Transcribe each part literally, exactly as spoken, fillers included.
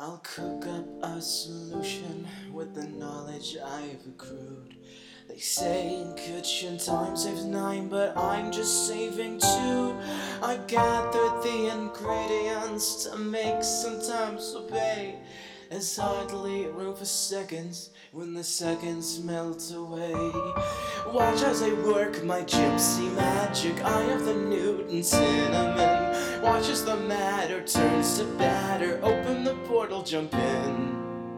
I'll cook up a solution with the knowledge I've accrued. They say in kitchen time saves nine, but I'm just saving two. I gathered the ingredients to make sometimes obey. There's hardly room for seconds when the seconds melt away. Watch as I work my gypsy magic. I have the Newton cinnamon. Watch as the matter turns to batter. Open the portal, jump in.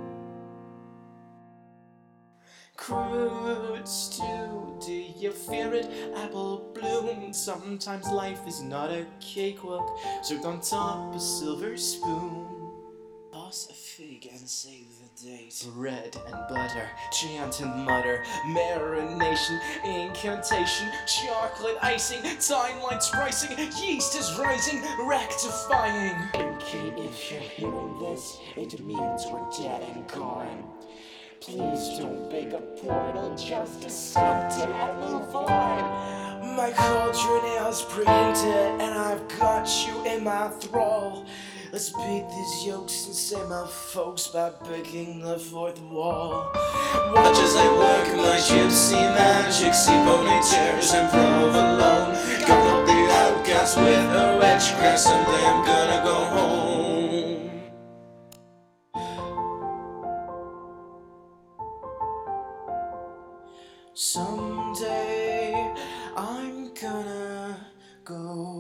Crude stew, do you fear it? Apple bloom. Sometimes life is not a cakewalk served on top a silver spoon. Toss a fig and save the date. Bread and butter, chant and mutter. Marination, incantation, chocolate icing. Timeline pricing, yeast is rising, rectifying. Okay, if you're hearing this, it means we're dead and gone. Please don't bake a portal, just accept it and move on. My cauldron is preheated and I've got you in my thrall. Let's beat these yolks and save my folks by breaking the fourth wall. Watch as I work my gypsy magic, see ponytails and provolone. Gonna help the outcast with a witchcraft, someday I'm gonna go home. Someday I'm gonna go